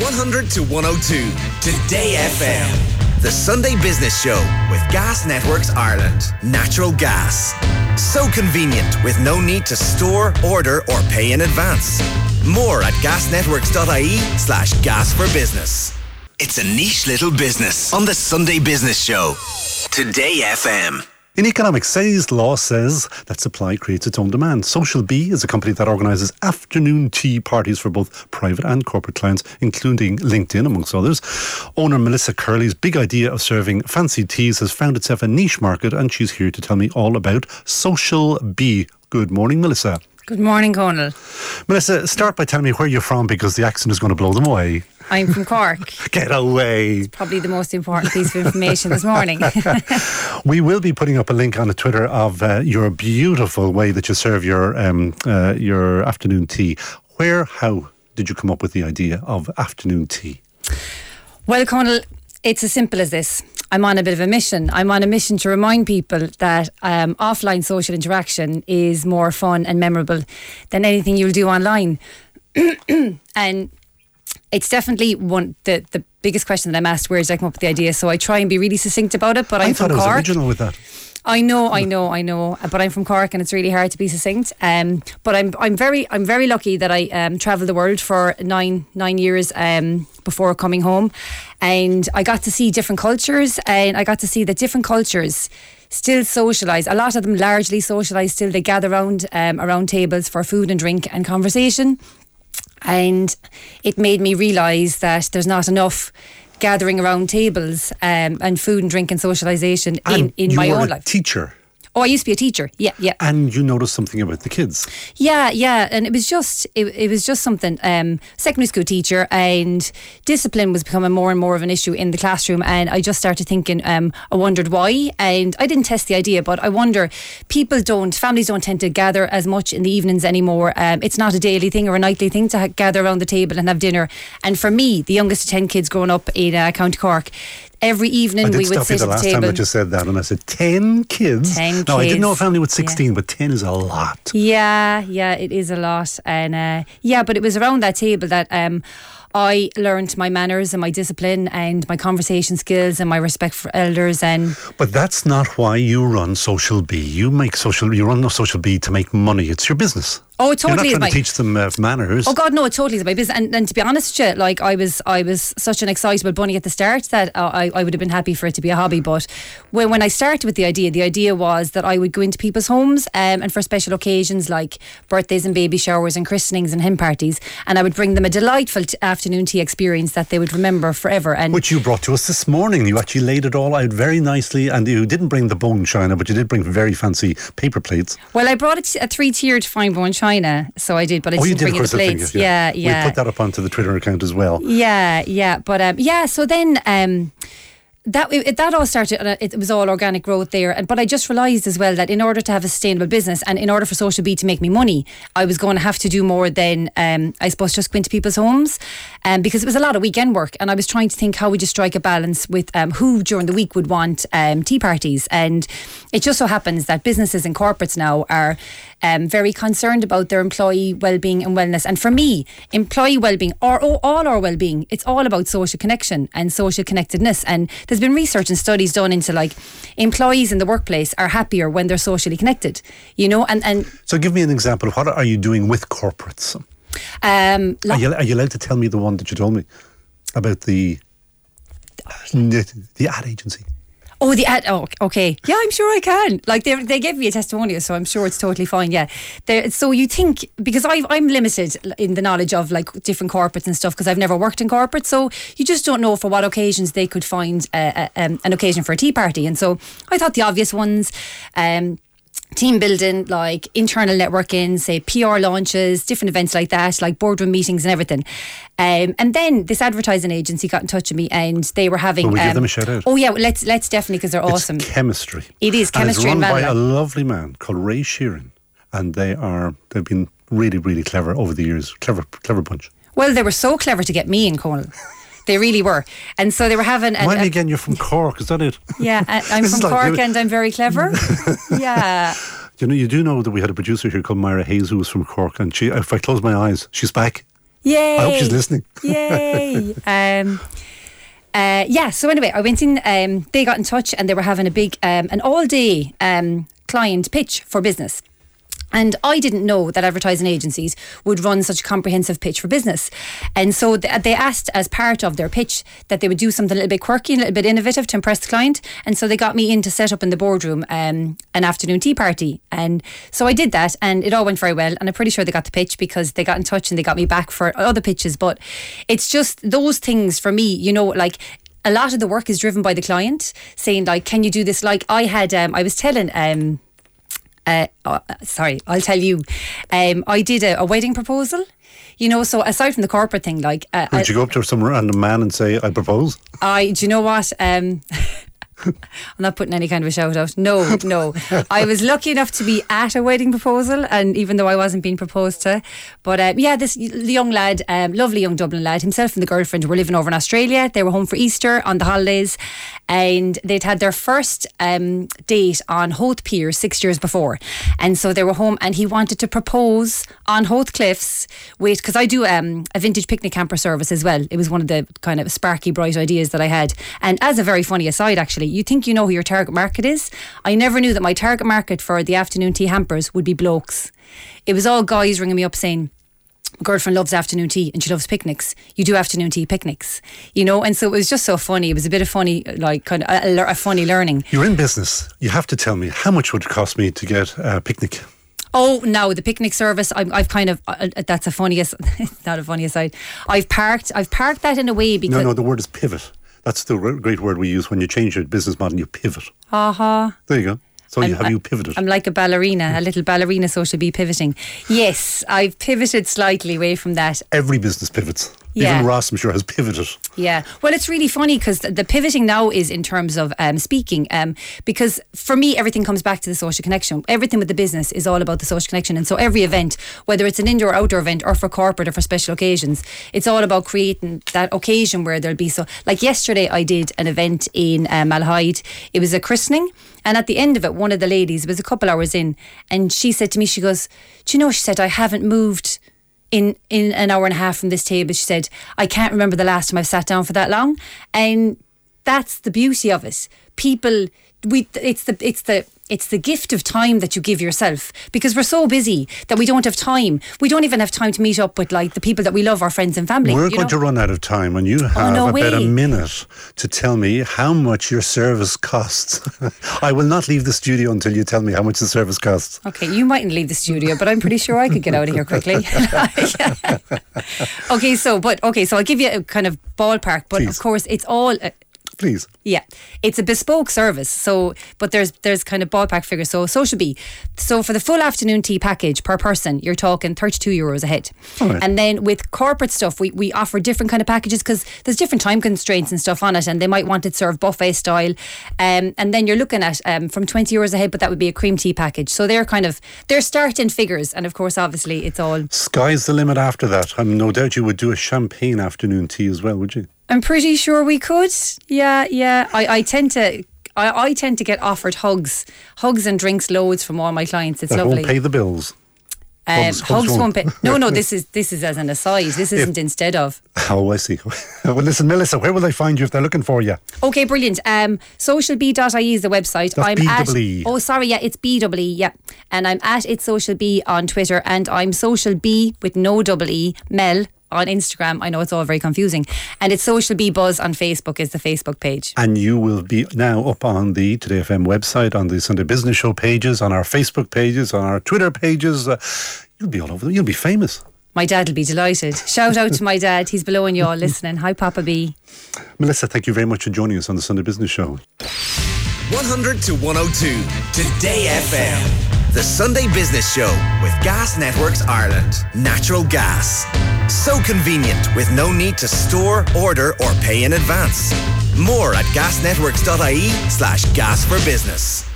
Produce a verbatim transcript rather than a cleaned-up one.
one hundred to one oh two. Today F M. The Sunday Business Show with Gas Networks Ireland. Natural gas. So convenient with no need to store, order or pay in advance. More at gasnetworks.ie slash gas for business. It's a niche little business on the Sunday Business Show. Today F M. In economics, Say's law says that supply creates its own demand. Social Bee is a company that organises afternoon tea parties for both private and corporate clients, including LinkedIn, amongst others. Owner Melissa Curley's big idea of serving fancy teas has found itself a niche market, and she's here to tell me all about Social Bee. Good morning, Melissa. Good morning, Conal. Melissa, start by telling me where you're from, because the accent is going to blow them away. I'm from Cork. Get away. It's probably the most important piece of information this morning. We will be putting up a link on the Twitter of uh, your beautiful way that you serve your um, uh, your afternoon tea. Where, how did you come up with the idea of afternoon tea? Well, Conal, it's as simple as this. I'm on a bit of a mission. I'm on a mission to remind people that um, offline social interaction is more fun and memorable than anything you'll do online. And it's definitely one the, the biggest question that I'm asked, where did I come up with the idea? So I try and be really succinct about it, but I'm I from thought it was Cork. original with that. I know, I know, I know, but I'm from Cork and it's really hard to be succinct. Um, but I'm I'm very I'm very lucky that I um, travelled the world for nine nine years um, before coming home, and I got to see different cultures, and I got to see that different cultures still socialise. A lot of them largely socialise still. They gather around um, around tables for food and drink and conversation, and it made me realise that there's not enough gathering around tables um, and food and drink and socialisation in, in my own life. Teacher. Oh, I used to be a teacher. Yeah, yeah. And you noticed something about the kids. Yeah, yeah. And it was just, it, it was just something. Um, secondary school teacher, and discipline was becoming more and more of an issue in the classroom. And I just started thinking, um, I wondered why. And I didn't test the idea, but I wonder, people don't, families don't tend to gather as much in the evenings anymore. Um, it's not a daily thing or a nightly thing to ha- gather around the table and have dinner. And for me, the youngest of ten kids growing up in uh, County Cork, every evening I did we would stop you sit the at the last table. time that you said that, and I said ten kids. Ten no, I didn't know a kids. family with sixteen, Yeah. but ten is a lot. Yeah, yeah, it is a lot. And uh, yeah, but it was around that table that um, I learned my manners and my discipline and my conversation skills and my respect for elders. And But that's not why you run Social Bee. You make social. You run a Social Bee to make money. It's your business. oh, it totally You're is not my trying to teach them uh, manners. Oh God, no! It totally is my business. And, and to be honest with you, like I was, I was such an excitable bunny at the start that uh, I, I would have been happy for it to be a hobby. But when when I started with the idea, the idea was that I would go into people's homes um, and for special occasions like birthdays and baby showers and christenings and hen parties, and I would bring them a delightful t- afternoon tea experience that they would remember forever. And which you brought to us this morning. You actually laid it all out very nicely, and you didn't bring the bone china, but you did bring very fancy paper plates. well, I brought a, t- a three-tiered fine bone china, so I did, but I Oh, you didn't did, bring of in course, the I think, plates. yeah. Yeah, yeah. We put that up onto the Twitter account as well. Yeah, yeah, but um, yeah. So then, um, that it, that all started. Uh, it was all organic growth there, and but I just realised as well that in order to have a sustainable business and in order for Social Bee to make me money, I was going to have to do more than um, I suppose just go into people's homes, um, because it was a lot of weekend work, and I was trying to think how would you strike a balance with um, who during the week would want um, tea parties, and it just so happens that businesses and corporates now are um, very concerned about their employee well-being and wellness. And for me, employee well-being, or oh, all our well-being, it's all about social connection and social connectedness. And there's been research and studies done into like employees in the workplace are happier when they're socially connected, you know. And and So give me an example of what are you doing with corporates? um, Are you, are you allowed to tell me the one that you told me about the the, the ad agency? Oh, the ad. Oh, okay. Yeah, I'm sure I can. Like they they gave me a testimonial, so I'm sure it's totally fine. Yeah. They're, so you think, because I I'm limited in the knowledge of like different corporates and stuff because I've never worked in corporate, so you just don't know for what occasions they could find uh, um, an occasion for a tea party. And so I thought the obvious ones. Um, team building, like internal networking, say P R launches, different events like that, like boardroom meetings and everything. Um, and then this advertising agency got in touch with me, and they were having. Will we um, give them a shout out? Oh yeah, well, let's let's definitely, because they're awesome. It's chemistry. It is chemistry and and it's run by a Vanilla. lovely man called Ray Sheeran, and they are they've been really really clever over the years. Clever clever bunch. Well, they were so clever to get me in, Conal. They really were. And so they were having... An, Remind me a, again, you're from Cork, is that it? Yeah, I, I'm This from is like- Cork and I'm very clever. Yeah. You know, you do know that we had a producer here called Myra Hayes who was from Cork, and she, if I close my eyes, she's back. Yay! I hope she's listening. Yay! um, uh, yeah. So anyway, I went in. Um, they got in touch, and they were having a big, um, an all-day um, client pitch for business. And I didn't know that advertising agencies would run such a comprehensive pitch for business. And so th- they asked, as part of their pitch, that they would do something a little bit quirky, a little bit innovative to impress the client. And so they got me in to set up in the boardroom um, an afternoon tea party. And so I did that, and it all went very well. And I'm pretty sure they got the pitch because they got in touch and they got me back for other pitches. But it's just those things for me, you know, like, a lot of the work is driven by the client saying, like, can you do this? Like I had, um, I was telling... Um, Uh, uh, sorry, I'll tell you. Um, I did a, a wedding proposal, you know. So aside from the corporate thing, like, uh, would you go up to some random man and say, "I propose"? I, do you know what? Um, I'm not putting any kind of a shout out. No, no. I was lucky enough to be at a wedding proposal, and even though I wasn't being proposed to, but um, yeah, this young lad, um, lovely young Dublin lad, himself and the girlfriend were living over in Australia. They were home for Easter on the holidays, and they'd had their first um, date on Howth Pier six years before, and so they were home, and he wanted to propose on Howth Cliffs with, because I do um, a vintage picnic camper service as well. It was one of the kind of sparky bright ideas that I had, and as a very funny aside, actually, you think you know who your target market is. I never knew that my target market for the afternoon tea hampers would be blokes. It was all guys ringing me up saying, my girlfriend loves afternoon tea and she loves picnics. You do afternoon tea picnics, you know. And so it was just so funny. It was a bit of funny, like kind of a, a funny learning. You're in business. You have to tell me, how much would it cost me to get a picnic? Oh, no, the picnic service, I'm, I've kind of, uh, that's a funniest, not a funny aside. I've parked, I've parked that in a way because... No, no, the word is pivot. That's the great word we use when you change your business model, you pivot. Uh-huh. There you go. So you, I'm, have you pivoted? I'm like a ballerina, a little ballerina, so she'll be pivoting. Yes, I've pivoted slightly away from that. Every business pivots. Yeah. Even Ross, I'm sure, has pivoted. Yeah. Well, it's really funny because the, the pivoting now is in terms of um, speaking. Um, because for me, everything comes back to the social connection. Everything with the business is all about the social connection. And so every event, whether it's an indoor or outdoor event or for corporate or for special occasions, it's all about creating that occasion where there'll be so... Like yesterday, I did an event in uh, Malahide. It was a christening. And at the end of it, one of the ladies, it was a couple hours in, and she said to me, she goes, do you know, she said, I haven't moved in, in an hour and a half from this table. She said, I can't remember the last time I've sat down for that long. And that's the beauty of it. People, we, it's the, it's the, it's the gift of time that you give yourself, because we're so busy that we don't have time. We don't even have time to meet up with like the people that we love, our friends and family. We're you going know? to run out of time, and you have oh, no about way. a minute to tell me how much your service costs. I will not leave the studio until you tell me how much the service costs. Okay, you mightn't leave the studio, but I'm pretty sure I could get out of here quickly. okay, so but okay, so I'll give you a kind of ballpark, but Please. Of course it's all. Uh, Please. Yeah, it's a bespoke service. So, but there's there's kind of ballpark figures. So, social B. So, for the full afternoon tea package per person, you're talking thirty-two euros a head. Right. And then with corporate stuff, we, we offer different kind of packages because there's different time constraints and stuff on it, and they might want it served buffet style. Um, and then you're looking at um, from twenty euros a head, but that would be a cream tea package. So they're kind of they're starting figures, and of course, obviously, it's all Sky's the limit after that. I'm no doubt you would do a champagne afternoon tea as well, would you? I'm pretty sure we could. Yeah, yeah. I, I tend to I, I tend to get offered hugs. Hugs and drinks loads from all my clients. It's that lovely. won't pay the bills. Um, Hugs- hugs, hugs won't won't. pay. No, no, this is this is as an aside. This isn't instead of. Oh, I see. Well, listen, Melissa, where will they find you if they're looking for you? Okay, brilliant. Um, social b dot I E is the website. That's I'm B at. double E. Oh, sorry, yeah, it's B double E, yeah. And I'm at It's Social B on Twitter, and I'm Social B with no double E, Mel, on Instagram. I know it's all very confusing. And it's Social B Buzz on Facebook is the Facebook page. And you will be now up on the Today F M website, on the Sunday Business Show pages, on our Facebook pages, on our Twitter pages. Uh, you'll be all over them. You'll be famous. My dad will be delighted. Shout out to my dad. He's below you all listening. Hi, Papa B. Melissa, thank you very much for joining us on the Sunday Business Show. one hundred to one oh two Today F M. The Sunday Business Show with Gas Networks Ireland. Natural gas. So convenient with no need to store, order or pay in advance. More at gasnetworks.ie slash gas for business.